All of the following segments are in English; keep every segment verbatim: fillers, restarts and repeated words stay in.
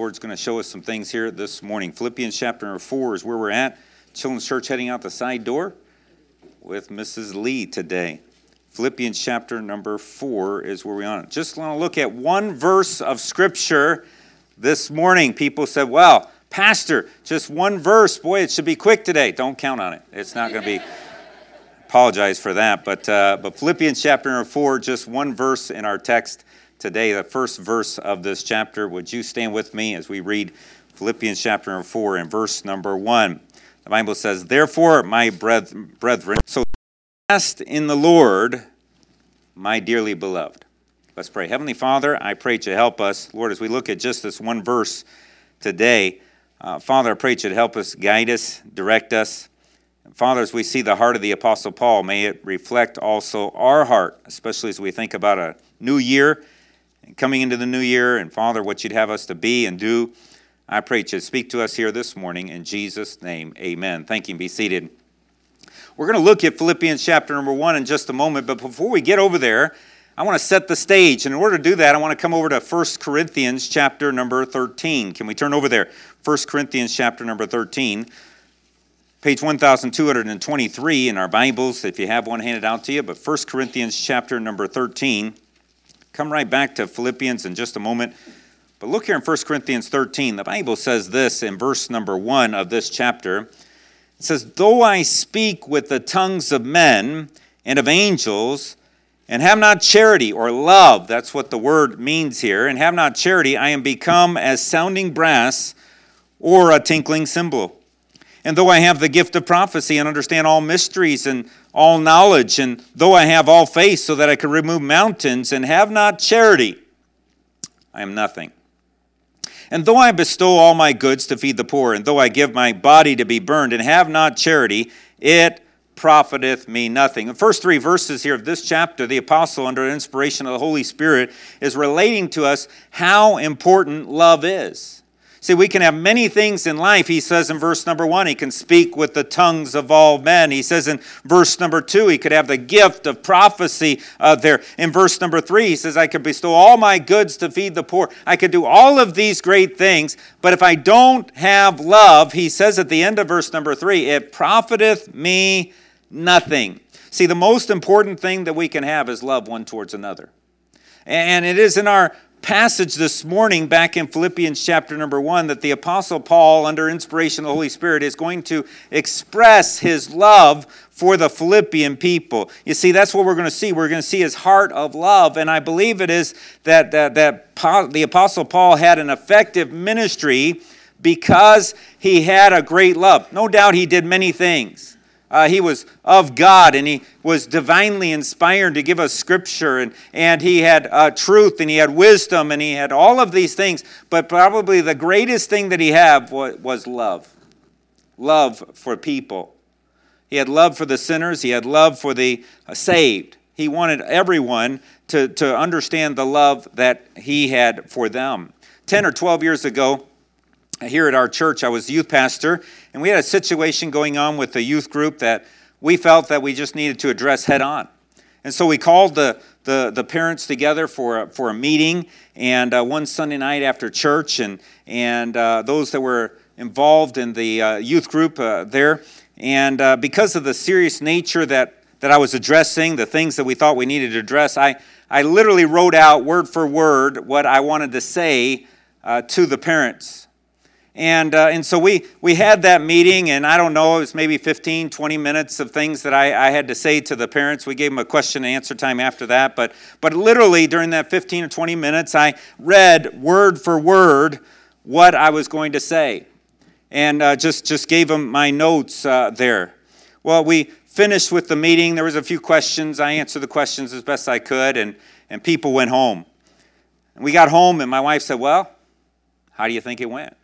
Lord's going to show us some things here this morning. Philippians chapter number four is where we're at. Children's Church heading out the side door with Missus Lee today. Philippians chapter number four is where we're on. Just want to look at one verse of Scripture this morning. People said, well, Pastor, just one verse. Boy, it should be quick today. Don't count on it. It's not going to be. Apologize for that. But, uh, but Philippians chapter number four, just one verse in our text today, the first verse of this chapter. Would you stand with me as we read Philippians chapter number four and verse number one? The Bible says, therefore, my brethren, so rest in the Lord, my dearly beloved. Let's pray. Heavenly Father, I pray that you help us. Lord, as we look at just this one verse today, uh, Father, I pray that you help us, guide us, direct us. Father, as we see the heart of the Apostle Paul, may it reflect also our heart, especially as we think about a new year and coming into the new year. And Father, what you'd have us to be and do, I pray that you speak to us here this morning. In Jesus' name, amen. Thank you. Be seated. We're going to look at Philippians chapter number one in just a moment. But before we get over there, I want to set the stage. And in order to do that, I want to come over to First Corinthians chapter number thirteen. Can we turn over there? First Corinthians chapter number thirteen. Page one thousand two hundred twenty-three in our Bibles, if you have one handed out to you. But First Corinthians chapter number thirteen. Come right back to Philippians in just a moment. But look here in First Corinthians thirteen. The Bible says this in verse number one of this chapter. It says, though I speak with the tongues of men and of angels, and have not charity or love, that's what the word means here, and have not charity, I am become as sounding brass or a tinkling cymbal. And though I have the gift of prophecy and understand all mysteries and all knowledge, and though I have all faith so that I can remove mountains and have not charity, I am nothing. And though I bestow all my goods to feed the poor, and though I give my body to be burned and have not charity, it profiteth me nothing. The first three verses here of this chapter, the apostle, under the inspiration of the Holy Spirit, is relating to us how important love is. See, we can have many things in life. He says in verse number one, he can speak with the tongues of all men. He says in verse number two, he could have the gift of prophecy uh, there. In verse number three, he says, I could bestow all my goods to feed the poor. I could do all of these great things, but if I don't have love, he says at the end of verse number three, it profiteth me nothing. See, the most important thing that we can have is love one towards another. And it is in our passage this morning back in Philippians chapter number one that the Apostle Paul, under inspiration of the Holy Spirit, is going to express his love for the Philippian people. You see, that's what we're going to see. We're going to see his heart of love, and I believe it is that, that, that the Apostle Paul had an effective ministry because he had a great love. No doubt he did many things. Uh, he was of God, and he was divinely inspired to give us Scripture, and, and he had uh, truth, and he had wisdom, and he had all of these things. But probably the greatest thing that he had was, was love. Love for people. He had love for the sinners. He had love for the uh, saved. He wanted everyone to, to understand the love that he had for them. Ten or twelve years ago, here at our church, I was youth pastor, and we had a situation going on with the youth group that we felt that we just needed to address head on. And so we called the the, the parents together for a, for a meeting, and uh, one Sunday night after church, and and uh, those that were involved in the uh, youth group uh, there, and uh, because of the serious nature that, that I was addressing, the things that we thought we needed to address, I, I literally wrote out word for word what I wanted to say uh, to the parents. And uh, and so we, we had that meeting, and I don't know, it was maybe fifteen, twenty minutes of things that I, I had to say to the parents. We gave them a question and answer time after that. But, but literally during that fifteen or twenty minutes, I read word for word what I was going to say. And uh, just, just gave them my notes uh, there. Well, we finished with the meeting. There was a few questions. I answered the questions as best I could, and, and people went home. And we got home, and my wife said, well, how do you think it went?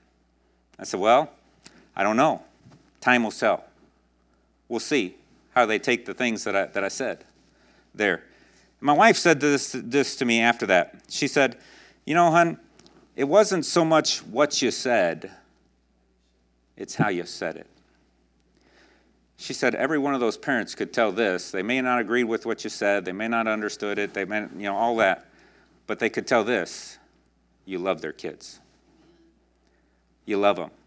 I said, well, I don't know. Time will tell. We'll see how they take the things that I that I said there. My wife said this, this to me after that. She said, you know, hon, it wasn't so much what you said, it's how you said it. She said, every one of those parents could tell this. They may not agree with what you said. They may not have understood it. They may, you know, all that. But they could tell this. You love their kids. you love them.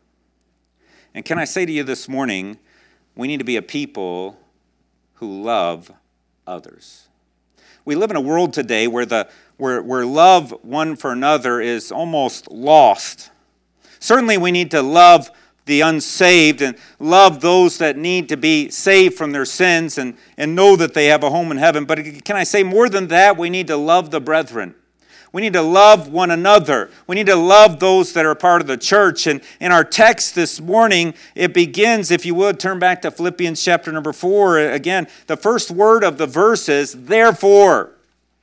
And can I say to you this morning, we need to be a people who love others. We live in a world today where the where, where love one for another is almost lost. Certainly we need to love the unsaved and love those that need to be saved from their sins and, and know that they have a home in heaven. But can I say more than that? We need to love the brethren. We need to love one another. We need to love those that are part of the church. And in our text this morning, it begins, if you would, turn back to Philippians chapter number four. Again, the first word of the verse is, therefore.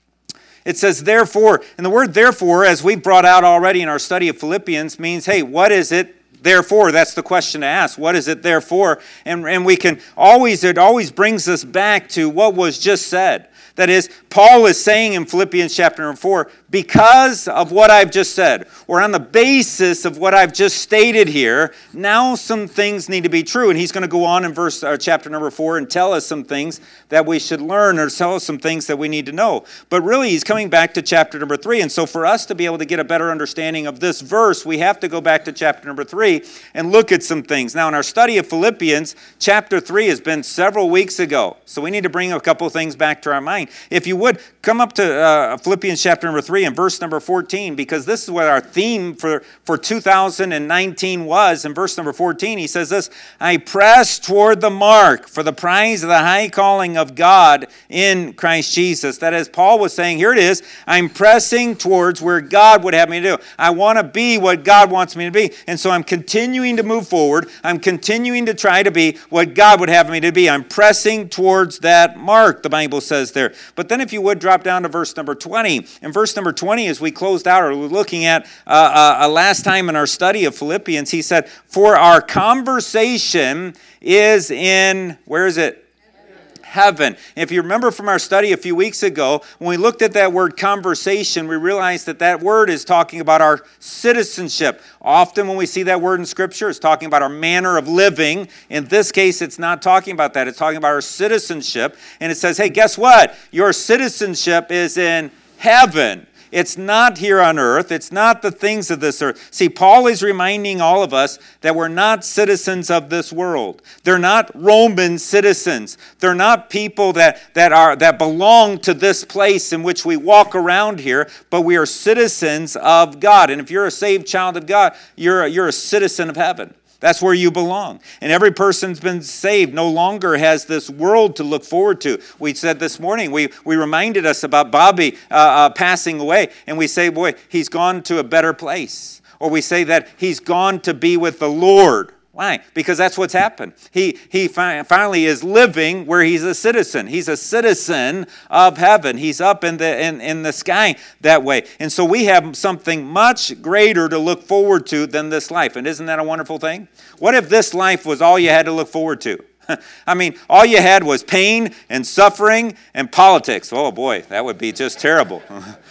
It says, therefore. And the word therefore, as we've brought out already in our study of Philippians, means, hey, what is it? Therefore, that's the question to ask. What is it therefore? And, and we can always, it always brings us back to what was just said. That is, Paul is saying in Philippians chapter number four, because of what I've just said, or on the basis of what I've just stated here, now some things need to be true. And he's going to go on in verse uh, chapter number four and tell us some things that we should learn or tell us some things that we need to know. But really, he's coming back to chapter number three. And so for us to be able to get a better understanding of this verse, we have to go back to chapter number three and look at some things. Now, in our study of Philippians, chapter three has been several weeks ago. So we need to bring a couple of things back to our mind. If you would, come up to uh, Philippians chapter number three and verse number fourteen, because this is what our theme for, for two thousand nineteen was. In verse number fourteen, he says this, I press toward the mark for the prize of the high calling of God in Christ Jesus. That is, Paul was saying, here it is, I'm pressing towards where God would have me to do. I want to be what God wants me to be. And so I'm continuing to move forward. I'm continuing to try to be what God would have me to be. I'm pressing towards that mark, the Bible says there. But then if you would drop down to verse number twenty. In verse number twenty, as we closed out, or we're looking at uh, uh, last time in our study of Philippians, he said, for our conversation is in, where is it? Heaven. If you remember from our study a few weeks ago, when we looked at that word conversation, we realized that that word is talking about our citizenship. Often when we see that word in Scripture, it's talking about our manner of living. In this case, it's not talking about that. It's talking about our citizenship. And it says, hey, guess what? Your citizenship is in heaven. It's not here on earth. It's not the things of this earth. See, Paul is reminding all of us that we're not citizens of this world. They're not Roman citizens. They're not people that, that are that belong to this place in which we walk around here, but we are citizens of God. And if you're a saved child of God, you're a, you're a citizen of heaven. That's where you belong. And every person's been saved no longer has this world to look forward to. We said this morning, we, we reminded us about Bobby uh, uh, passing away. And we say, boy, he's gone to a better place. Or we say that he's gone to be with the Lord. Why? Because that's what's happened. He he fi- finally is living where he's a citizen. He's a citizen of heaven. He's up in the in, in the sky that way. And so we have something much greater to look forward to than this life. And isn't that a wonderful thing? What if this life was all you had to look forward to? I mean, all you had was pain and suffering and politics. Oh boy, that would be just terrible.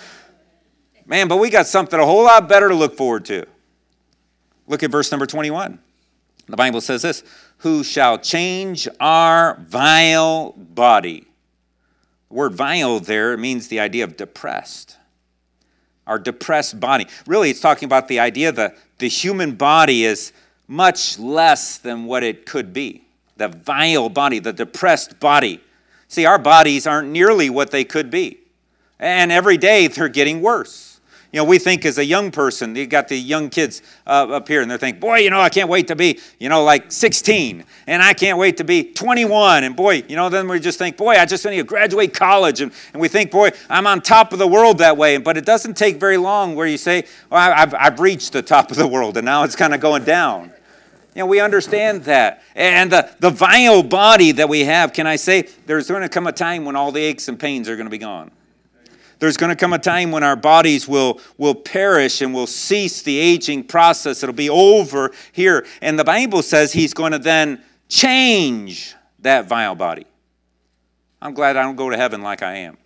Man, but we got something a whole lot better to look forward to. Look at verse number twenty-one. The Bible says this, who shall change our vile body. The word vile there means the idea of depressed. Our depressed body. Really, it's talking about the idea that the human body is much less than what it could be. The vile body, the depressed body. See, our bodies aren't nearly what they could be. And every day they're getting worse. You know, we think as a young person, you got the young kids uh, up here, and they're thinking, boy, you know, I can't wait to be, you know, like sixteen, and I can't wait to be twenty-one, and boy, you know, then we just think, boy, I just need to graduate college, and, and we think, boy, I'm on top of the world that way, but it doesn't take very long where you say, well, I've, I've reached the top of the world, and now it's kind of going down. You know, we understand that. And the, the vile body that we have, can I say, there's going to come a time when all the aches and pains are going to be gone. There's going to come a time when our bodies will, will perish and will cease the aging process. It'll be over here. And the Bible says he's going to then change that vile body. I'm glad I don't go to heaven like I am.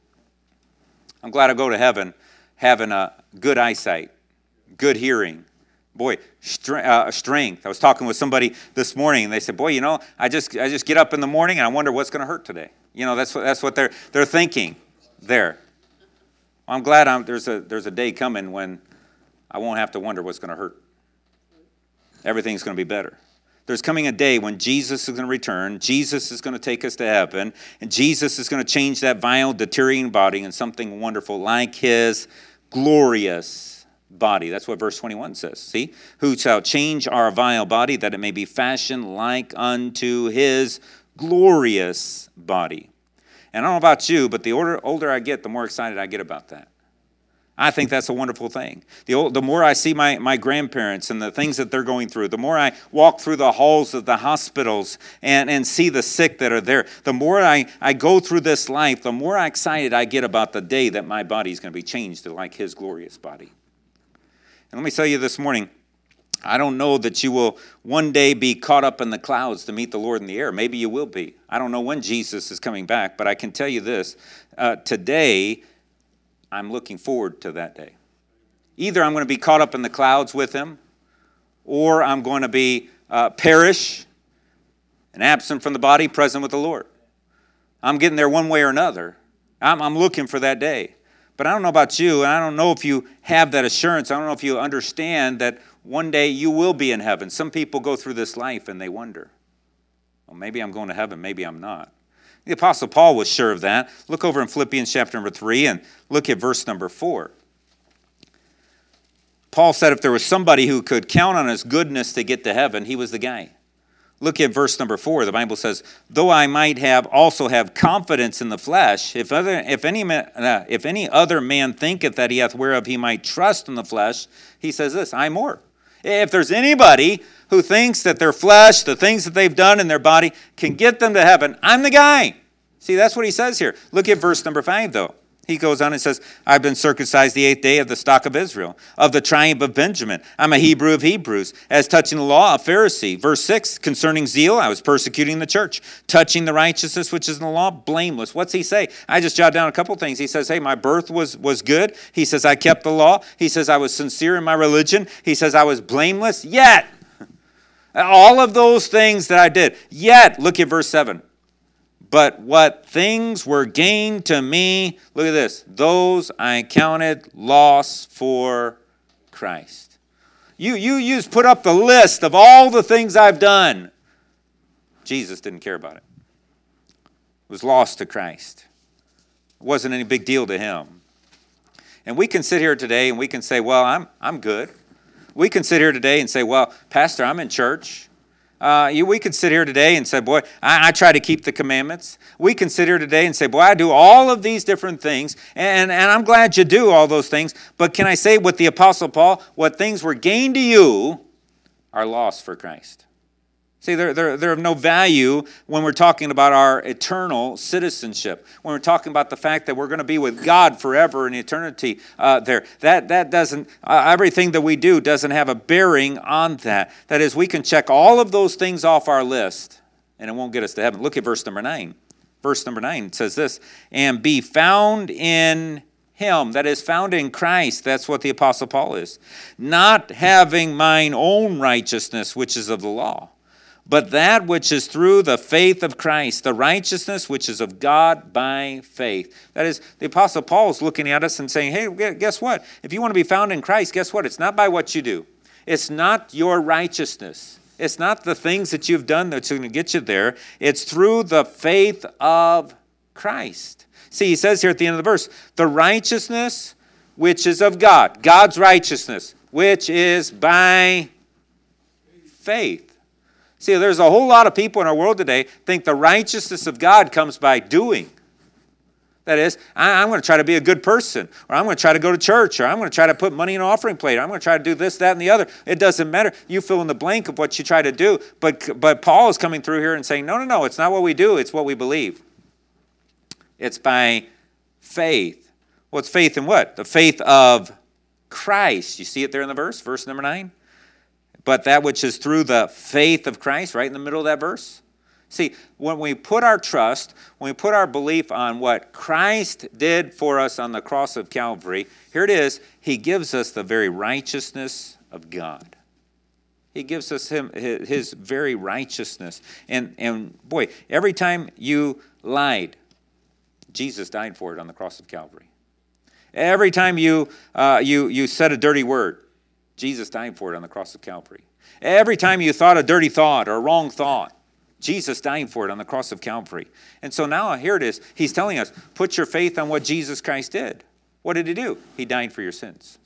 I'm glad I go to heaven having a good eyesight, good hearing. Boy, uh, strength. I was talking with somebody this morning, and they said, boy, you know, I just I just get up in the morning, and I wonder what's going to hurt today. You know, that's what, that's what they're they're thinking there. I'm glad I'm, there's a there's a day coming when I won't have to wonder what's going to hurt. everything's going to be better. There's coming a day when Jesus is going to return. Jesus is going to take us to heaven. And Jesus is going to change that vile, deteriorating body into something wonderful like his glorious body. That's what verse twenty-one says. See? Who shall change our vile body that it may be fashioned like unto his glorious body. And I don't know about you, but the older, older I get, the more excited I get about that. I think that's a wonderful thing. The, old, the more I see my, my grandparents and the things that they're going through, the more I walk through the halls of the hospitals and, and see the sick that are there, the more I, I go through this life, the more excited I get about the day that my body is going to be changed to like his glorious body. And let me tell you this morning, I don't know that you will one day be caught up in the clouds to meet the Lord in the air. Maybe you will be. I don't know when Jesus is coming back, but I can tell you this. Uh, today, I'm looking forward to that day. Either I'm going to be caught up in the clouds with him, or I'm going to be uh, perish and absent from the body, present with the Lord. I'm getting there one way or another. I'm, I'm looking for that day. But I don't know about you, and I don't know if you have that assurance. I don't know if you understand that one day you will be in heaven. Some people go through this life and they wonder, well, maybe I'm going to heaven, maybe I'm not. The Apostle Paul was sure of that. Look over in Philippians chapter number three and look at verse number four. Paul said if there was somebody who could count on his goodness to get to heaven, he was the guy. Look at verse number four. The Bible says, though I might have also have confidence in the flesh, if other if any man, uh, if any other man thinketh that he hath whereof he might trust in the flesh, he says this, I more. If there's anybody who thinks that their flesh, the things that they've done in their body, can get them to heaven, I'm the guy. See, that's what he says here. Look at verse number five, though. He goes on and says, I've been circumcised the eighth day of the stock of Israel, of the tribe of Benjamin. I'm a Hebrew of Hebrews. As touching the law, a Pharisee. Verse six, concerning zeal, I was persecuting the church. Touching the righteousness which is in the law, blameless. What's he say? I just jotted down a couple things. He says, hey, my birth was, was good. He says, I kept the law. He says, I was sincere in my religion. He says, I was blameless. Yet, all of those things that I did. Yet, look at verse seven. But what things were gained to me, look at this, those I counted loss for Christ. You, you, you just put up the list of all the things I've done. Jesus didn't care about it. It was lost to Christ. It wasn't any big deal to him. And we can sit here today and we can say, well, I'm, I'm good. We can sit here today and say, well, Pastor, I'm in church. Uh, you, we could sit here today and say, boy, I, I try to keep the commandments. We can sit here today and say, boy, I do all of these different things, and, and I'm glad you do all those things. But can I say with the Apostle Paul, what things were gained to you are lost for Christ. See, they're, they're, they're of no value when we're talking about our eternal citizenship. When we're talking about the fact that we're going to be with God forever in eternity uh, there. That, that doesn't, uh, everything that we do doesn't have a bearing on that. That is, we can check all of those things off our list, and it won't get us to heaven. Look at verse number nine. Verse number nine says this, and be found in him, that is found in Christ. That's what the Apostle Paul is. Not having mine own righteousness, which is of the law, but that which is through the faith of Christ, the righteousness which is of God by faith. That is, the Apostle Paul is looking at us and saying, hey, guess what? If you want to be found in Christ, guess what? It's not by what you do. It's not your righteousness. It's not the things that you've done that's going to get you there. It's through the faith of Christ. See, he says here at the end of the verse, the righteousness which is of God, God's righteousness, which is by faith. See, there's a whole lot of people in our world today think the righteousness of God comes by doing. That is, I, I'm going to try to be a good person, or I'm going to try to go to church, or I'm going to try to put money in an offering plate, or I'm going to try to do this, that, and the other. It doesn't matter. You fill in the blank of what you try to do. But, but Paul is coming through here and saying, no, no, no, it's not what we do, it's what we believe. It's by faith. Well, it's faith in what? The faith of Christ. You see it there in the verse, verse number nine? But that which is through the faith of Christ, right in the middle of that verse. See, when we put our trust, when we put our belief on what Christ did for us on the cross of Calvary, here it is, he gives us the very righteousness of God. He gives us him his very righteousness. And, and boy, every time you lied, Jesus died for it on the cross of Calvary. Every time you, uh, you, you said a dirty word, Jesus died for it on the cross of Calvary. Every time you thought a dirty thought or a wrong thought, Jesus died for it on the cross of Calvary. And so now here it is. He's telling us, put your faith on what Jesus Christ did. What did he do? He died for your sins.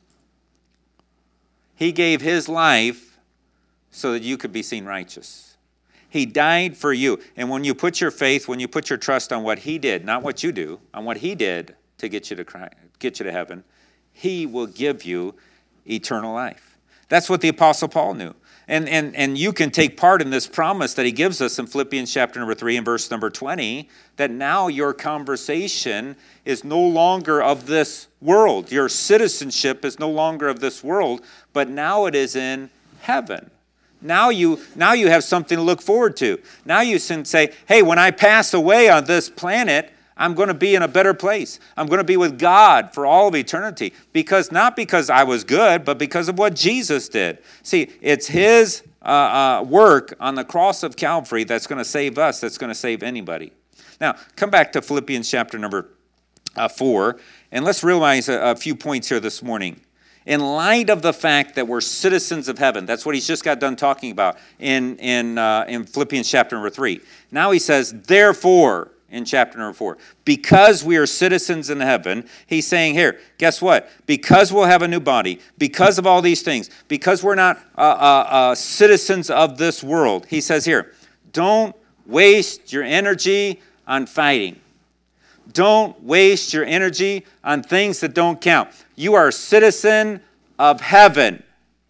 He gave his life so that you could be seen righteous. He died for you. And when you put your faith, when you put your trust on what he did, not what you do, on what he did to get you to Christ, get you to heaven, he will give you eternal life. That's what the Apostle Paul knew. And, and, and you can take part in this promise that he gives us in Philippians chapter number three and verse number twenty, that now your conversation is no longer of this world. Your citizenship is no longer of this world, but now it is in heaven. Now you, now you have something to look forward to. Now you can say, hey, when I pass away on this planet, I'm going to be in a better place. I'm going to be with God for all of eternity. Because not because I was good, but because of what Jesus did. See, it's his uh, uh, work on the cross of Calvary that's going to save us, that's going to save anybody. Now, come back to Philippians chapter number uh, four, and let's realize a, a few points here this morning. In light of the fact that we're citizens of heaven, that's what he's just got done talking about in, in, uh, in Philippians chapter number three. Now he says, therefore, in chapter number four, because we are citizens in heaven, he's saying here, guess what? Because we'll have a new body, because of all these things, because we're not uh, uh, uh, citizens of this world, he says here, don't waste your energy on fighting. Don't waste your energy on things that don't count. You are a citizen of heaven.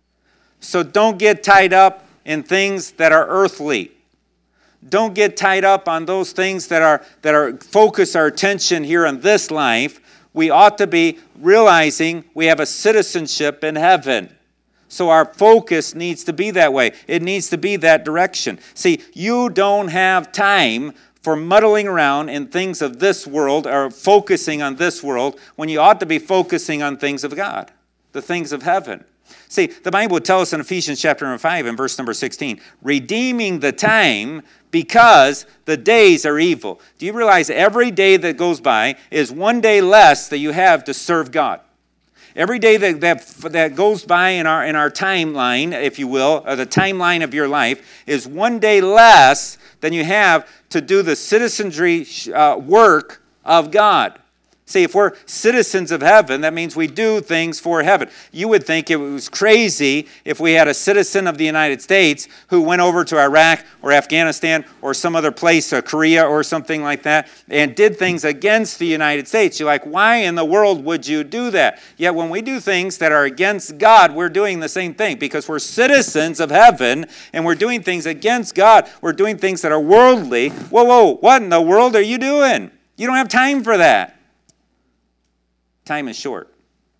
So don't get tied up in things that are earthly. Don't get tied up on those things that are that are focus our attention here on this life. We ought to be realizing we have a citizenship in heaven. So our focus needs to be that way. It needs to be that direction. See, you don't have time for muddling around in things of this world or focusing on this world when you ought to be focusing on things of God, the things of heaven. See, the Bible would tell us in Ephesians chapter number five and verse number sixteen, redeeming the time because the days are evil. Do you realize every day that goes by is one day less that you have to serve God? Every day that, that, that goes by in our, in our timeline, if you will, or the timeline of your life, is one day less than you have to do the citizenry uh, work of God. See, if we're citizens of heaven, that means we do things for heaven. You would think it was crazy if we had a citizen of the United States who went over to Iraq or Afghanistan or some other place, uh, Korea or something like that, and did things against the United States. You're like, why in the world would you do that? Yet when we do things that are against God, we're doing the same thing because we're citizens of heaven and we're doing things against God. We're doing things that are worldly. Whoa, whoa, what in the world are you doing? You don't have time for that. Time is short.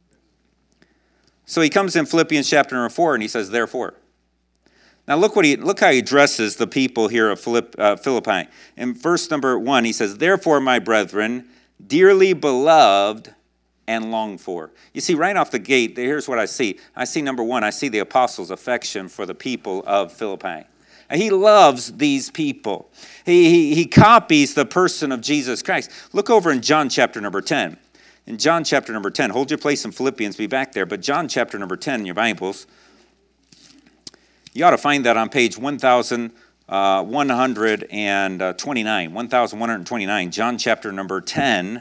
So he comes in Philippians chapter number four and he says, therefore. Now look what he look how he addresses the people here of Philipp, uh, Philippi. In verse number one, he says, therefore, my brethren, dearly beloved and longed for. You see, right off the gate, here's what I see. I see number one, I see the apostles' affection for the people of Philippi. He loves these people. He, he, he copies the person of Jesus Christ. Look over in John chapter number ten. In John chapter number ten, hold your place in Philippians, be back there, but John chapter number ten in your Bibles, you ought to find that on page one thousand one hundred twenty-nine, one thousand one hundred twenty-nine, John chapter number ten,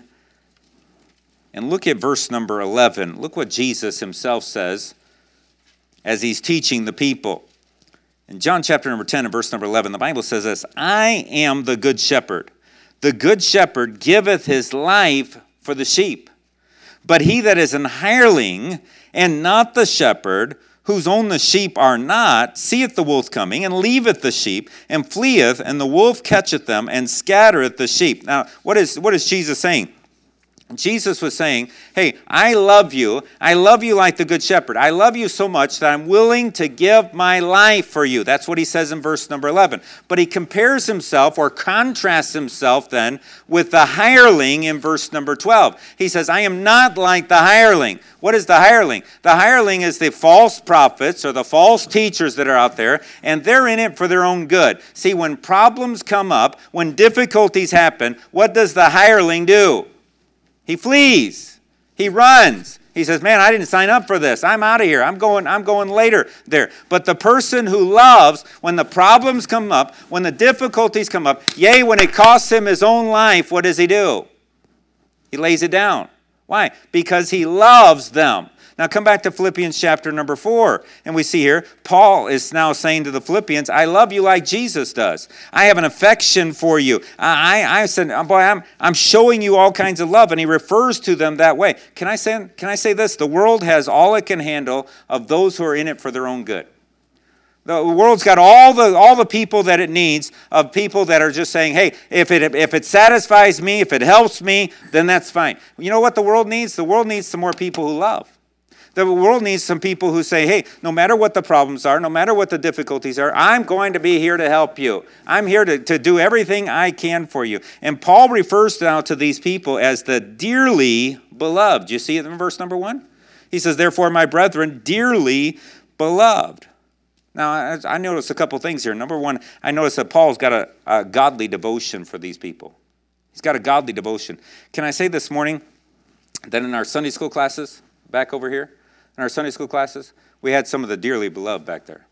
and look at verse number eleven. Look what Jesus himself says as he's teaching the people. In John chapter number ten and verse number eleven, the Bible says this, I am the good shepherd. The good shepherd giveth his life for the sheep. But he that is an hireling, and not the shepherd, whose own the sheep are not, seeth the wolf coming, and leaveth the sheep, and fleeth, and the wolf catcheth them, and scattereth the sheep. Now, what is, what is Jesus saying? Jesus was saying, hey, I love you. I love you like the good shepherd. I love you so much that I'm willing to give my life for you. That's what he says in verse number eleven. But he compares himself or contrasts himself then with the hireling in verse number twelve. He says, I am not like the hireling. What is the hireling? The hireling is the false prophets or the false teachers that are out there, and they're in it for their own good. See, when problems come up, when difficulties happen, what does the hireling do? He flees. He runs. He says, man, I didn't sign up for this. I'm out of here. I'm going, I'm going later there. But the person who loves, when the problems come up, when the difficulties come up, yea, when it costs him his own life, what does he do? He lays it down. Why? Because he loves them. Now come back to Philippians chapter number four. And we see here, Paul is now saying to the Philippians, I love you like Jesus does. I have an affection for you. I, I, I said, boy, I'm, I'm showing you all kinds of love. And he refers to them that way. Can I say, can I say this? The world has all it can handle of those who are in it for their own good. The world's got all the all the people that it needs, of people that are just saying, hey, if it if it satisfies me, if it helps me, then that's fine. You know what the world needs? The world needs some more people who love. The world needs some people who say, hey, no matter what the problems are, no matter what the difficulties are, I'm going to be here to help you. I'm here to, to do everything I can for you. And Paul refers now to these people as the dearly beloved. You see it in verse number one? He says, therefore, my brethren, dearly beloved. Now, I, I noticed a couple things here. Number one, I noticed that Paul's got a, a godly devotion for these people. He's got a godly devotion. Can I say this morning that in our Sunday school classes, back over here, in our Sunday school classes, we had some of the dearly beloved back there.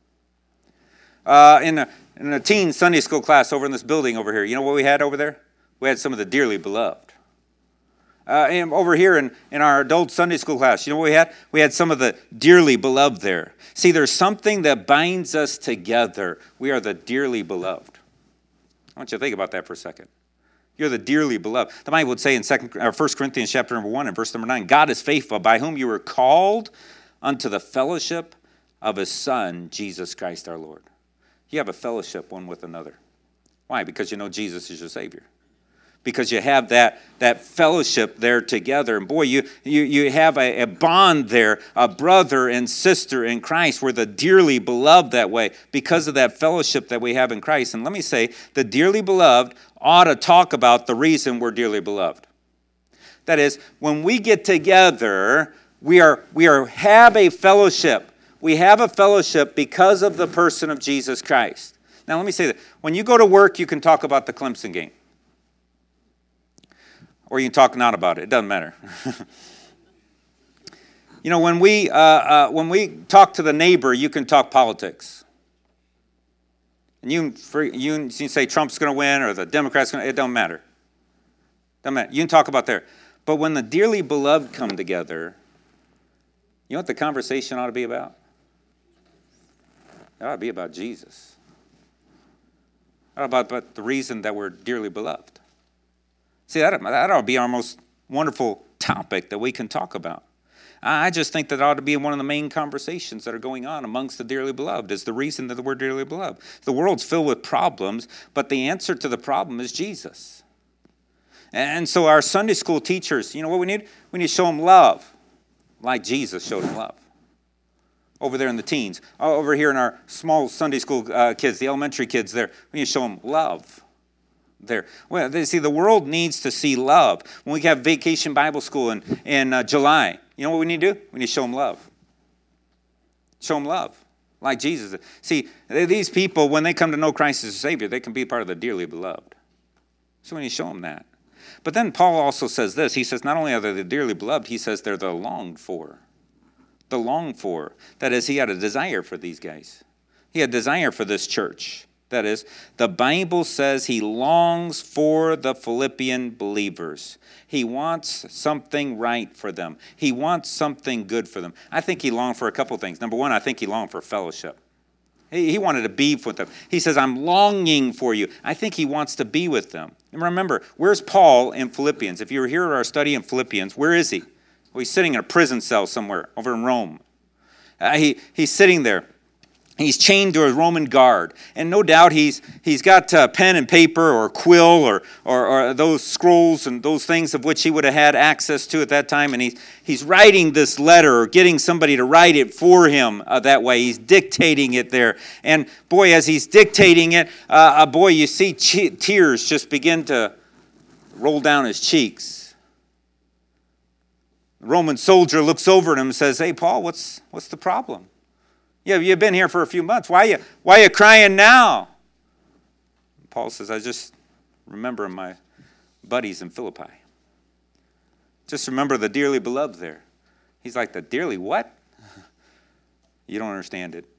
Uh, in, a, in a teen Sunday school class over in this building over here, you know what we had over there? We had some of the dearly beloved. Uh, and over here in, in our adult Sunday school class, you know what we had? We had some of the dearly beloved there. See, there's something that binds us together. We are the dearly beloved. I want you to think about that for a second. You're the dearly beloved. The Bible would say in second, or First Corinthians chapter number one and verse number nine, God is faithful, by whom you were called unto the fellowship of his Son, Jesus Christ our Lord. You have a fellowship one with another. Why? Because you know Jesus is your Savior. Because you have that, that fellowship there together. And boy, you, you, you have a, a bond there, a brother and sister in Christ. We're the dearly beloved that way because of that fellowship that we have in Christ. And let me say, the dearly beloved ought to talk about the reason we're dearly beloved. That is, when we get together, we are we are have a fellowship. We have a fellowship because of the person of Jesus Christ. Now, let me say that. When you go to work, you can talk about the Clemson game. Or you can talk not about it. It doesn't matter. You know, when we uh, uh, when we talk to the neighbor, you can talk politics. And you can, you can say Trump's going to win or the Democrats going to, it don't matter. Doesn't matter. You can talk about there. But when the dearly beloved come together, you know what the conversation ought to be about? It ought to be about Jesus. It ought to be about the reason that we're dearly beloved. See, that, that ought to be our most wonderful topic that we can talk about. I just think that ought to be one of the main conversations that are going on amongst the dearly beloved, is the reason that we're dearly beloved. The world's filled with problems, but the answer to the problem is Jesus. And so our Sunday school teachers, you know what we need? We need to show them love, like Jesus showed them love. Over there in the teens, over here in our small Sunday school uh, kids, the elementary kids there, we need to show them love. There. Well, they see the world needs to see love. When we have Vacation Bible School in, in uh, July, you know what we need to do? We need to show them love. Show them love, like Jesus. See, these people, when they come to know Christ as a Savior, they can be part of the dearly beloved. So we need to show them that. But then Paul also says this. He says not only are they the dearly beloved, he says they're the longed for. The longed for. That is, he had a desire for these guys. He had a desire for this church. That is, the Bible says he longs for the Philippian believers. He wants something right for them. He wants something good for them. I think he longed for a couple things. Number one, I think he longed for fellowship. He, he wanted to be with them. He says, I'm longing for you. I think he wants to be with them. And remember, where's Paul in Philippians? If you were here at our study in Philippians, where is he? Well, he's sitting in a prison cell somewhere over in Rome. Uh, he, he's sitting there. He's chained to a Roman guard, and no doubt he's he's got uh, pen and paper or quill or, or or those scrolls and those things of which he would have had access to at that time, and he's he's writing this letter or getting somebody to write it for him uh, that way. He's dictating it there, and boy, as he's dictating it, uh, uh, boy, you see che- tears just begin to roll down his cheeks. The Roman soldier looks over at him and says, "Hey, Paul, what's what's the problem? Yeah, you've been here for a few months. Why are you, why are you crying now?" Paul says, I just remember my buddies in Philippi. Just remember the dearly beloved there. He's like, the dearly what? You don't understand it.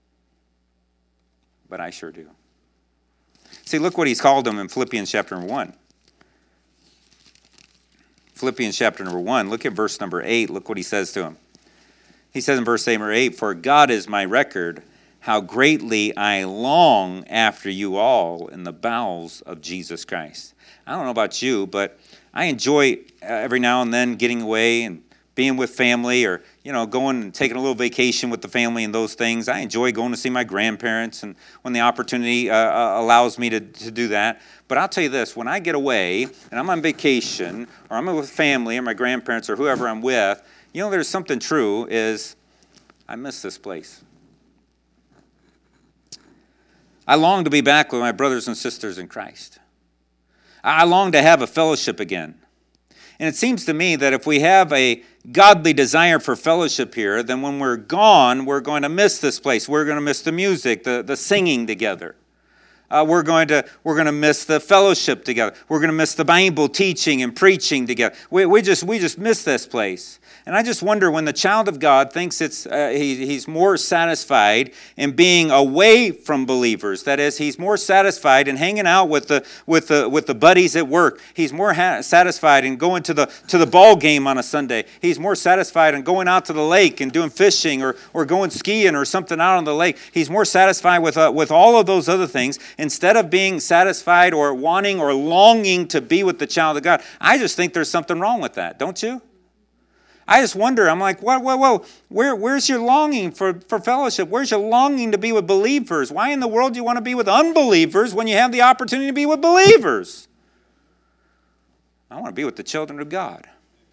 But I sure do. See, look what he's called them in Philippians chapter number one. Philippians chapter number one, look at verse number eight. Look what he says to him. He says in verse number eight, for God is my record, how greatly I long after you all in the bowels of Jesus Christ. I don't know about you, but I enjoy uh, every now and then getting away and being with family, or, you know, going and taking a little vacation with the family and those things. I enjoy going to see my grandparents, and when the opportunity uh, uh, allows me to, to do that. But I'll tell you this, when I get away and I'm on vacation, or I'm with family or my grandparents or whoever I'm with, you know, there's something true is I miss this place. I long to be back with my brothers and sisters in Christ. I long to have a fellowship again. And it seems to me that if we have a godly desire for fellowship here, then when we're gone, we're going to miss this place. We're going to miss the music, the, the singing together. Uh, we're going to we're going to miss the fellowship together. We're going to miss the Bible teaching and preaching together. We we just we just miss this place. And I just wonder, when the child of God thinks it's uh, he, he's more satisfied in being away from believers. That is, he's more satisfied in hanging out with the with the with the buddies at work. He's more ha- satisfied in going to the to the ball game on a Sunday. He's more satisfied in going out to the lake and doing fishing, or or going skiing or something out on the lake. He's more satisfied with uh, with all of those other things instead of being satisfied or wanting or longing to be with the child of God. I just think there's something wrong with that, don't you? I just wonder, I'm like, whoa, whoa, whoa, Where, where's your longing for, for fellowship? Where's your longing to be with believers? Why in the world do you want to be with unbelievers when you have the opportunity to be with believers? I want to be with the children of God.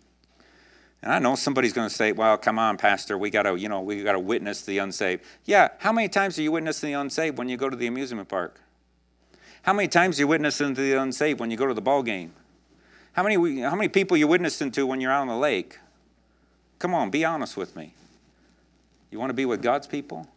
And I know somebody's going to say, well, come on, Pastor, we got to, you know, we got to witness the unsaved. Yeah, how many times do you witness the unsaved when you go to the amusement park? How many times do you witness to the unsaved when you go to the ball game? How many, how many people you witnessing to when you're out on the lake? Come on, be honest with me. You want to be with God's people?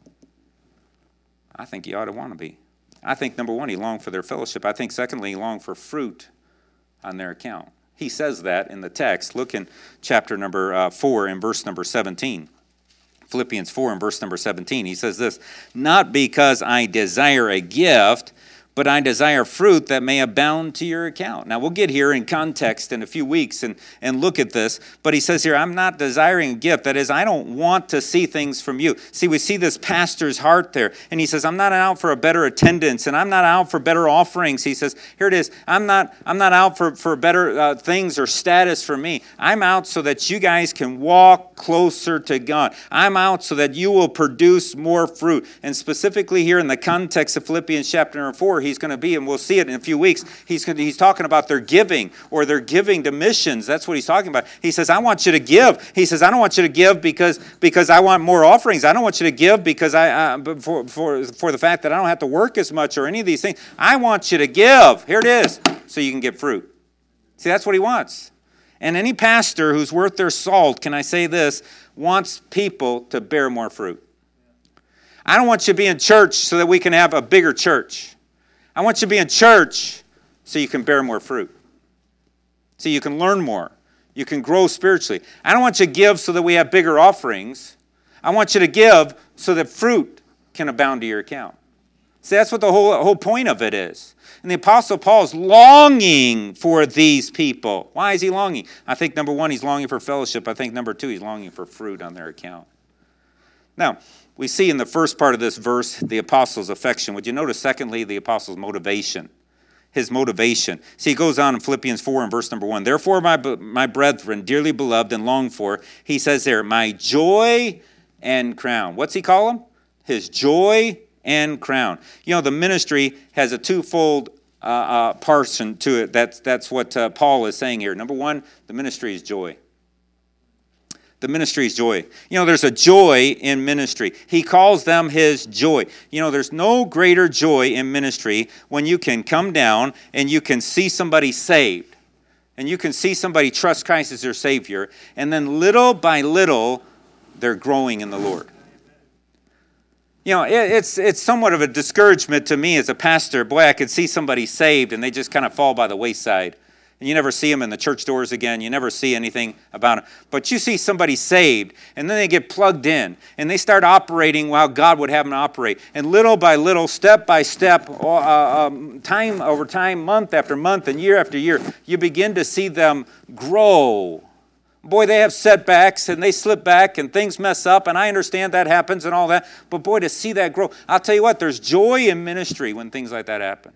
I think you ought to want to be. I think, number one, he longed for their fellowship. I think, secondly, he longed for fruit on their account. He says that in the text. Look in chapter number uh, four and verse number seventeen. Philippians four and verse number seventeen. He says this, not because I desire a gift, but I desire fruit that may abound to your account. Now, we'll get here in context in a few weeks and, and look at this. But he says here, I'm not desiring a gift. That is, I don't want to see things from you. See, we see this pastor's heart there. And he says, I'm not out for a better attendance, and I'm not out for better offerings. He says, here it is. I'm not, I'm not out for, for better uh, things or status for me. I'm out so that you guys can walk closer to God. I'm out so that you will produce more fruit. And specifically here in the context of Philippians chapter number four, he's going to be, and we'll see it in a few weeks, he's going to, he's talking about their giving, or their giving to missions. That's what he's talking about. He says, I want you to give. He says, I don't want you to give because, because I want more offerings. I don't want you to give because I uh, for, for, for the fact that I don't have to work as much or any of these things. I want you to give. Here it is, so you can get fruit. See, that's what he wants. And any pastor who's worth their salt, can I say this, wants people to bear more fruit. I don't want you to be in church so that we can have a bigger church. I want you to be in church so you can bear more fruit. So you can learn more. You can grow spiritually. I don't want you to give so that we have bigger offerings. I want you to give so that fruit can abound to your account. See, that's what the whole, whole point of it is. And the Apostle Paul is longing for these people. Why is he longing? I think, number one, he's longing for fellowship. I think, number two, he's longing for fruit on their account. Now, we see in the first part of this verse the apostle's affection. Would you notice, secondly, the apostle's motivation? His motivation. See, he goes on in Philippians four and verse number one. Therefore, my, my brethren, dearly beloved and longed for, he says there, my joy and crown. What's he call him? His joy and crown. You know, the ministry has a twofold uh, uh, portion to it. That's, that's what uh, Paul is saying here. Number one, the ministry is joy. The ministry is joy. You know, there's a joy in ministry. He calls them his joy. You know, there's no greater joy in ministry when you can come down and you can see somebody saved. And you can see somebody trust Christ as their Savior. And then little by little, they're growing in the Lord. You know, it, it's it's somewhat of a discouragement to me as a pastor. Boy, I could see somebody saved and they just kind of fall by the wayside. and you never see them in the church doors again. You never see anything about them. But you see somebody saved, and then they get plugged in, and they start operating while God would have them operate. And little by little, step by step, uh, um, time over time, month after month, and year after year, you begin to see them grow. Boy, they have setbacks, and they slip back, and things mess up, and I understand that happens and all that. But boy, to see that grow, I'll tell you what, there's joy in ministry when things like that happen.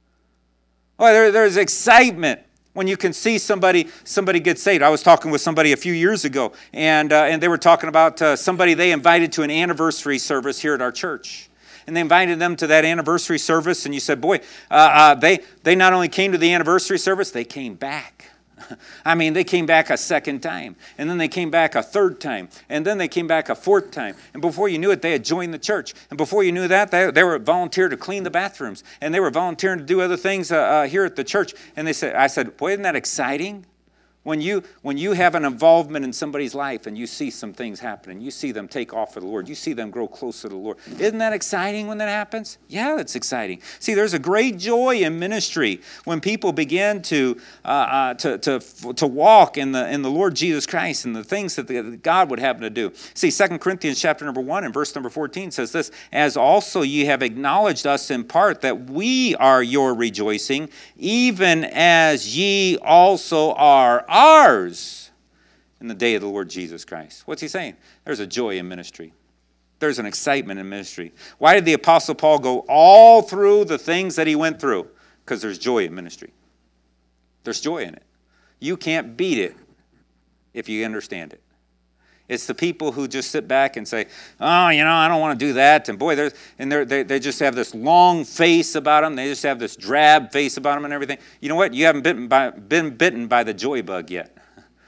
Boy, there, there's excitement when you can see somebody somebody get saved. I was talking with somebody a few years ago, and uh, and they were talking about uh, somebody they invited to an anniversary service here at our church. And they invited them to that anniversary service, and you said, boy, uh, uh, they, they not only came to the anniversary service, they came back. I mean, they came back a second time, and then they came back a third time, and then they came back a fourth time. And before you knew it, they had joined the church. And before you knew that, they, they were volunteered to clean the bathrooms, and they were volunteering to do other things uh, uh, here at the church. And they said, I said, boy, isn't that exciting? When you when you have an involvement in somebody's life and you see some things happening, you see them take off for the Lord, you see them grow closer to the Lord. Isn't that exciting when that happens? Yeah, it's exciting. See, there's a great joy in ministry when people begin to uh, uh, to to to walk in the in the Lord Jesus Christ and the things that, the, that God would have them to do. See, Second Corinthians chapter number one and verse number fourteen says this: as also ye have acknowledged us in part that we are your rejoicing, even as ye also are ours in the day of the Lord Jesus Christ. What's he saying? There's a joy in ministry. There's an excitement in ministry. Why did the Apostle Paul go all through the things that he went through? Because there's joy in ministry. There's joy in it. You can't beat it if you understand it. It's the people who just sit back and say, oh, you know, I don't want to do that. And boy, and they they just have this long face about them. They just have this drab face about them and everything. You know what? You haven't bitten by, been bitten by the joy bug yet.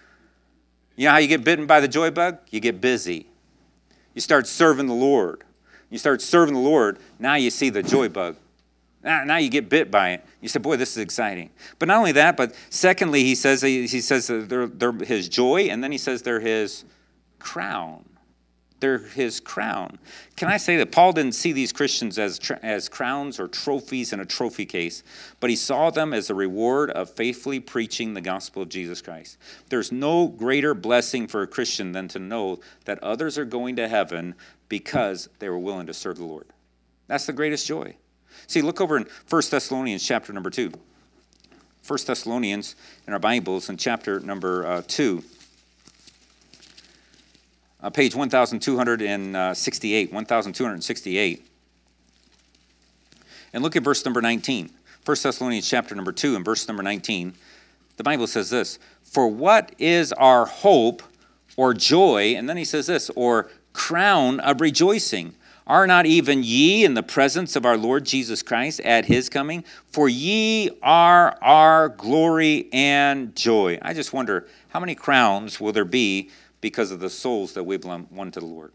You know how you get bitten by the joy bug? You get busy. You start serving the Lord. You start serving the Lord. Now you see the joy bug. Now, now you get bit by it. You say, boy, this is exciting. But not only that, but secondly, he says he says they're, they're his joy, and then he says they're his crown. They're his crown. Can I say that Paul didn't see these Christians as as crowns or trophies in a trophy case, but he saw them as a reward of faithfully preaching the gospel of Jesus Christ. There's no greater blessing for a Christian than to know that others are going to heaven because they were willing to serve the Lord. That's the greatest joy. See, look over in First Thessalonians chapter number two. First Thessalonians in our Bibles in chapter number uh, two. Uh, page one thousand two hundred sixty-eight, one thousand two hundred sixty-eight. And look at verse number nineteen. First Thessalonians chapter number two and verse number nineteen. The Bible says this: for what is our hope or joy? And then he says this, or crown of rejoicing. Are not even ye in the presence of our Lord Jesus Christ at his coming? For ye are our glory and joy. I just wonder, how many crowns will there be because of the souls that we've won to the Lord?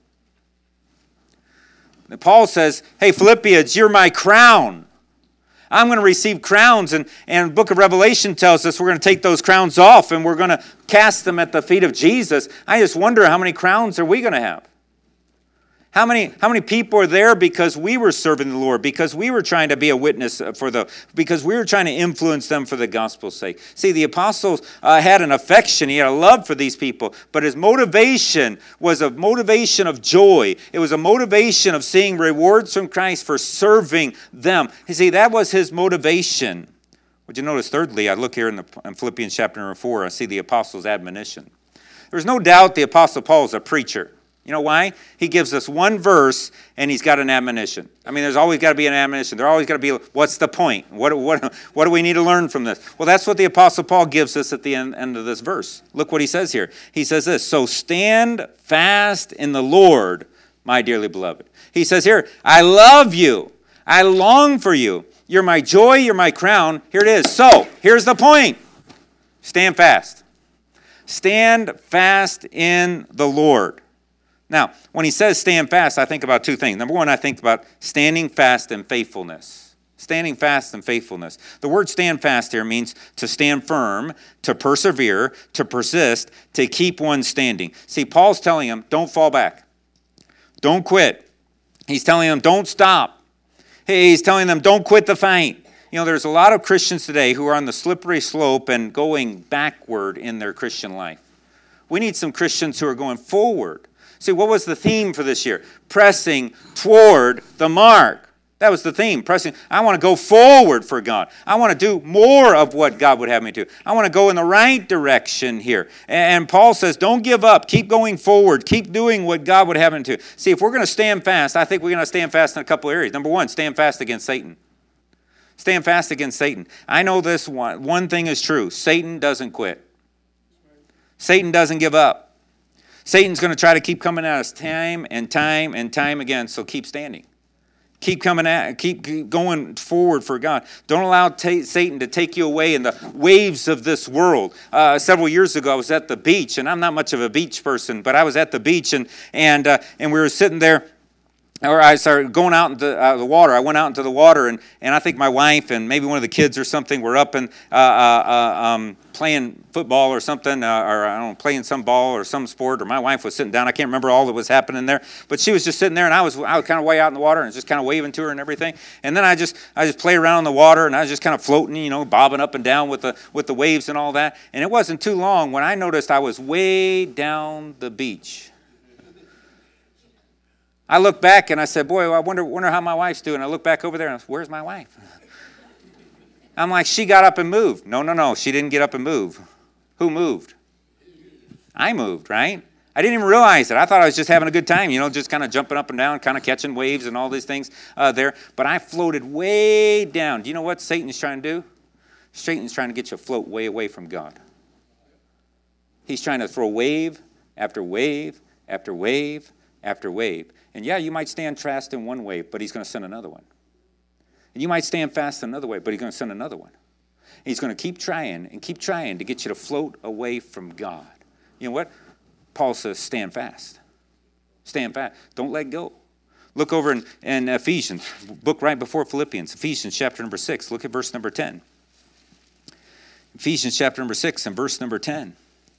And Paul says, hey, Philippians, you're my crown. I'm going to receive crowns. And, and the book of Revelation tells us we're going to take those crowns off and we're going to cast them at the feet of Jesus. I just wonder, how many crowns are we going to have? How many, how many people are there because we were serving the Lord, because we were trying to be a witness for the, because we were trying to influence them for the gospel's sake? See, the apostle uh, had an affection, he had a love for these people, but his motivation was a motivation of joy. It was a motivation of seeing rewards from Christ for serving them. You see, that was his motivation. Would you notice, thirdly, I look here in, the, in Philippians chapter number four, I see the apostle's admonition. There's no doubt the apostle Paul is a preacher. You know why? He gives us one verse, and he's got an admonition. I mean, there's always got to be an admonition. There's always got to be, what's the point? What, what, what do we need to learn from this? Well, that's what the Apostle Paul gives us at the end, end of this verse. Look what he says here. He says this: so stand fast in the Lord, my dearly beloved. He says here, I love you. I long for you. You're my joy. You're my crown. Here it is. So, here's the point. Stand fast. Stand fast in the Lord. Now, when he says stand fast, I think about two things. Number one, I think about standing fast and faithfulness. Standing fast and faithfulness. The word stand fast here means to stand firm, to persevere, to persist, to keep one standing. See, Paul's telling him, don't fall back. Don't quit. He's telling them, don't stop. Hey, he's telling them, don't quit the fight. You know, there's a lot of Christians today who are on the slippery slope and going backward in their Christian life. We need some Christians who are going forward. See, what was the theme for this year? Pressing toward the mark. That was the theme, pressing. I want to go forward for God. I want to do more of what God would have me do. I want to go in the right direction here. And Paul says, don't give up. Keep going forward. Keep doing what God would have me to. See, if we're going to stand fast, I think we're going to stand fast in a couple areas. Number one, stand fast against Satan. Stand fast against Satan. I know this one. One thing is true. Satan doesn't quit. Satan doesn't give up. Satan's going to try to keep coming at us time and time and time again, so keep standing. Keep coming at, keep, keep going forward for God. Don't allow ta- Satan to take you away in the waves of this world. Uh, several years ago, I was at the beach, and I'm not much of a beach person, but I was at the beach, and and uh, and we were sitting there. Or I started going out into uh, the water. I went out into the water, and, and I think my wife and maybe one of the kids or something were up and uh, uh, um, playing football or something, uh, or I don't know, playing some ball or some sport. Or my wife was sitting down. I can't remember all that was happening there, but she was just sitting there, and I was I was kind of way out in the water and just kind of waving to her and everything. And then I just I just played around in the water, and I was just kind of floating, you know, bobbing up and down with the with the waves and all that. And it wasn't too long when I noticed I was way down the beach. I looked back and I said, boy, I wonder, wonder how my wife's doing. I look back over there and I said, where's my wife? I'm like, she got up and moved. No, no, no, she didn't get up and move. Who moved? I moved, right? I didn't even realize it. I thought I was just having a good time, you know, just kind of jumping up and down, kind of catching waves and all these things uh, there. But I floated way down. Do you know what Satan's trying to do? Satan's trying to get you to float way away from God. He's trying to throw wave after wave after wave after wave. And yeah, you might stand fast in one wave, but he's going to send another one. And you might stand fast in another wave, but he's going to send another one. And he's going to keep trying and keep trying to get you to float away from God. You know what? Paul says, stand fast. Stand fast. Don't let go. Look over in, in Ephesians, book right before Philippians, Ephesians chapter number six. Look at verse number ten. Ephesians chapter number six and verse number ten.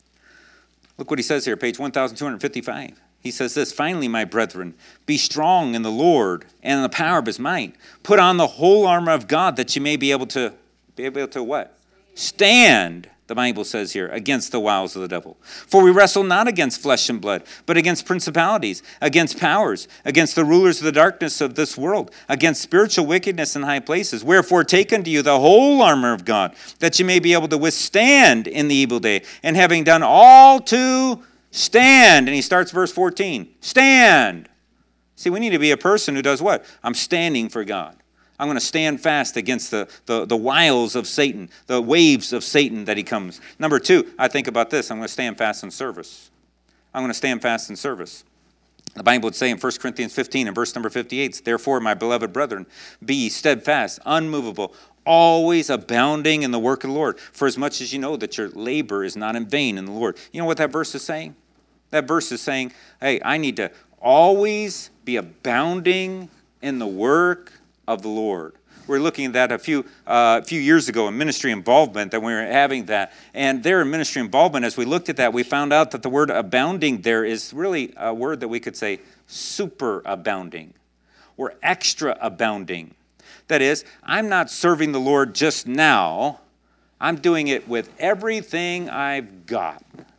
Look what he says here, page one thousand two hundred fifty-five. He says this, finally, my brethren, be strong in the Lord and in the power of his might. Put on the whole armor of God that you may be able to, be able to what? Stand, the Bible says here, against the wiles of the devil. For we wrestle not against flesh and blood, but against principalities, against powers, against the rulers of the darkness of this world, against spiritual wickedness in high places. Wherefore take unto you the whole armor of God, that you may be able to withstand in the evil day, and having done all to stand. And he starts verse fourteen. Stand. See, we need to be a person who does what? I'm standing for God. I'm going to stand fast against the, the, the wiles of Satan, the waves of Satan that he comes. Number two, I think about this. I'm going to stand fast in service. I'm going to stand fast in service. The Bible would say in First Corinthians fifteen and verse number fifty-eight, therefore, my beloved brethren, be ye steadfast, unmovable, always abounding in the work of the Lord, for as much as you know that your labor is not in vain in the Lord. You know what that verse is saying? That verse is saying, hey, I need to always be abounding in the work of the Lord. We were looking at that a few uh, few years ago in ministry involvement, that we were having that. And there in ministry involvement, as we looked at that, we found out that the word abounding there is really a word that we could say super abounding or extra abounding. That is, I'm not serving the Lord just now. I'm doing it with everything I've got.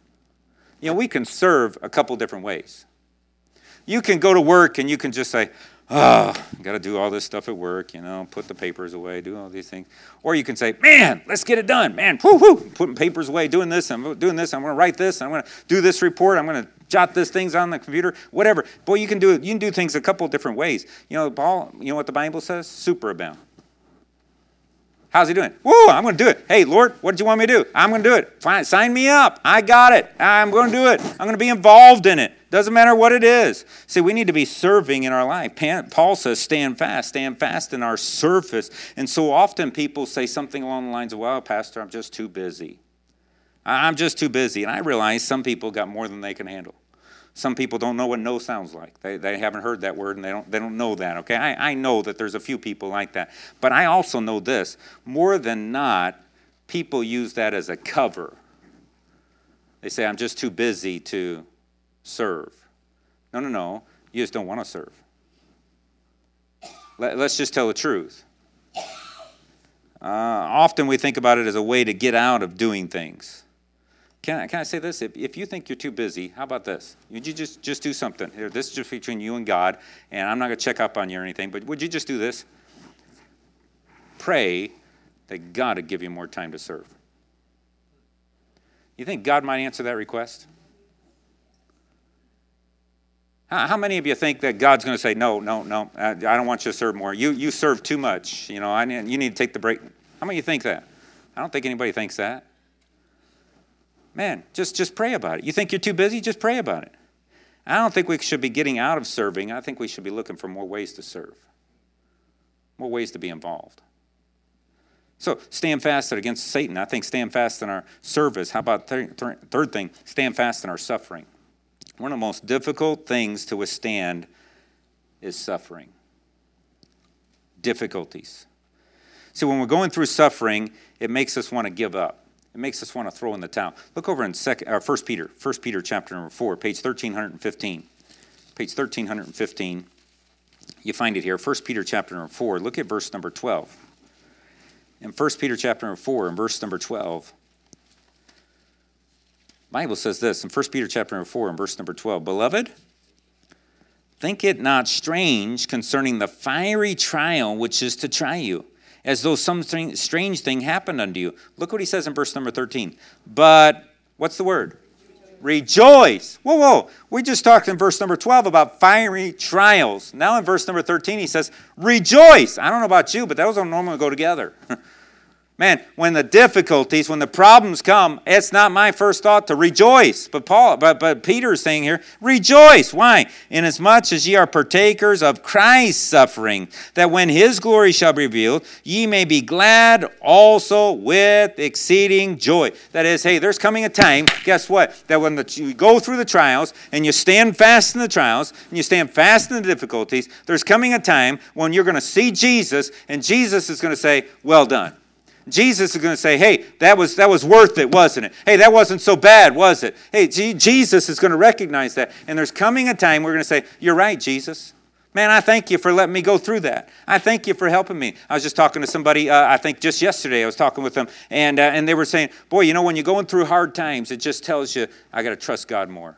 You know, we can serve a couple different ways. You can go to work and you can just say, oh, got to do all this stuff at work, you know, put the papers away, do all these things. Or you can say, man, let's get it done. Man, whoo, whoo, putting papers away, doing this, I'm doing this, I'm going to write this, I'm going to do this report, I'm going to jot this things on the computer, whatever. Boy, you can do it. You can do things a couple different ways. You know, Paul, you know what the Bible says? Superabound. How's he doing? Woo, I'm going to do it. Hey, Lord, what did you want me to do? I'm going to do it. Fine, sign me up. I got it. I'm going to do it. I'm going to be involved in it. Doesn't matter what it is. See, we need to be serving in our life. Paul says, stand fast. Stand fast in our service. And so often people say something along the lines of, well, Pastor, I'm just too busy. I'm just too busy. And I realize some people got more than they can handle. Some people don't know what no sounds like. They they haven't heard that word, and they don't they don't know that, okay? I, I know that there's a few people like that. But I also know this. More than not, people use that as a cover. They say, I'm just too busy to serve. No, no, no. You just don't want to serve. Let, let's just tell the truth. Uh, often we think about it as a way to get out of doing things. Can I, can I say this? If, if you think you're too busy, how about this? Would you just, just do something? Here, this is just between you and God, and I'm not going to check up on you or anything, but would you just do this? Pray that God would give you more time to serve. You think God might answer that request? How, how many of you think that God's going to say, no, no, no, I, I don't want you to serve more. You you serve too much. You know, I need, you need to take the break. How many of you think that? I don't think anybody thinks that. Man, just, just pray about it. You think you're too busy? Just pray about it. I don't think we should be getting out of serving. I think we should be looking for more ways to serve, more ways to be involved. So stand fast against Satan. I think stand fast in our service. How about th- th- third thing? Stand fast in our suffering. One of the most difficult things to withstand is suffering. Difficulties. See, when we're going through suffering, it makes us want to give up. It makes us want to throw in the towel. Look over in second, or First Peter, First Peter chapter number four, page thirteen fifteen. Page thirteen fifteen. You find it here. First Peter chapter number four. Look at verse number twelve. In First Peter chapter number four, and verse number twelve, the Bible says this in First Peter chapter number four, and verse number twelve. Beloved, think it not strange concerning the fiery trial which is to try you, as though some strange thing happened unto you. Look what he says in verse number thirteen. But, what's the word? Rejoice. Whoa, whoa. We just talked in verse number twelve about fiery trials. Now in verse number thirteen he says, rejoice. I don't know about you, but those don't normally go together. Man, when the difficulties, when the problems come, it's not my first thought to rejoice. But Paul, but, but Peter is saying here, rejoice. Why? Inasmuch as ye are partakers of Christ's suffering, that when his glory shall be revealed, ye may be glad also with exceeding joy. That is, hey, there's coming a time, guess what? That when the, you go through the trials, and you stand fast in the trials, and you stand fast in the difficulties, there's coming a time when you're going to see Jesus, and Jesus is going to say, well done. Jesus is going to say, hey, that was that was worth it, wasn't it? Hey, that wasn't so bad, was it? Hey, G- Jesus is going to recognize that. And there's coming a time we're going to say, you're right, Jesus. Man, I thank you for letting me go through that. I thank you for helping me. I was just talking to somebody, uh, I think just yesterday, I was talking with them, and, uh, and they were saying, boy, you know, when you're going through hard times, it just tells you, I got to trust God more.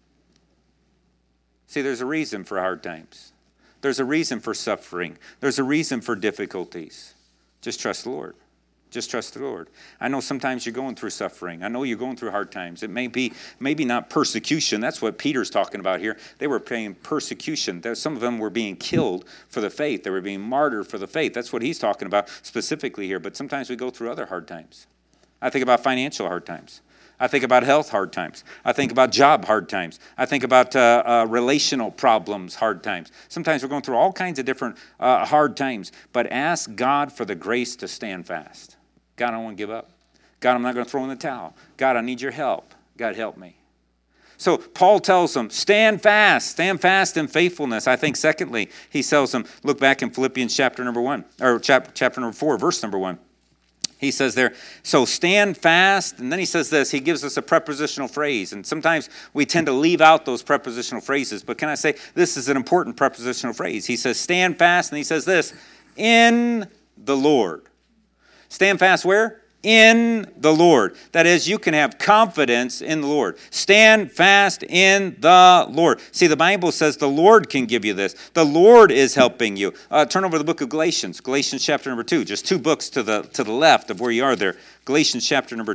See, there's a reason for hard times. There's a reason for suffering. There's a reason for difficulties. Just trust the Lord. Just trust the Lord. I know sometimes you're going through suffering. I know you're going through hard times. It may be maybe not persecution. That's what Peter's talking about here. They were paying persecution. There, some of them were being killed for the faith. They were being martyred for the faith. That's what he's talking about specifically here. But sometimes we go through other hard times. I think about financial hard times. I think about health hard times. I think about job hard times. I think about uh, uh, relational problems hard times. Sometimes we're going through all kinds of different uh, hard times. But ask God for the grace to stand fast. God, I don't want to give up. God, I'm not going to throw in the towel. God, I need your help. God, help me. So Paul tells them, stand fast. Stand fast in faithfulness. I think secondly, he tells them, look back in Philippians chapter number one, or chapter, chapter number four, verse number one. He says there, so stand fast. And then he says this, he gives us a prepositional phrase. And sometimes we tend to leave out those prepositional phrases. But can I say, this is an important prepositional phrase. He says, stand fast. And he says this, in the Lord. Stand fast where? In the Lord. That is, you can have confidence in the Lord. Stand fast in the Lord. See, the Bible says the Lord can give you this. The Lord is helping you. Uh, turn over to the book of Galatians. Galatians chapter number two. Just two books to the to the left of where you are there. Galatians chapter number